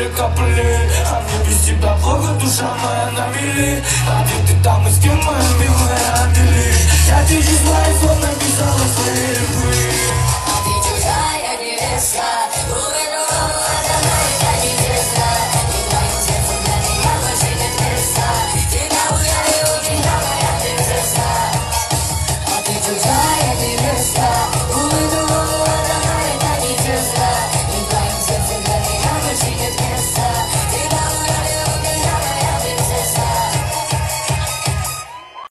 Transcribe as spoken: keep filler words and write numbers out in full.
капли капли. А мне без тебя плохо, душа моя на мели. А где ты там и с кем, моя милая Амели? Я тебе знаю.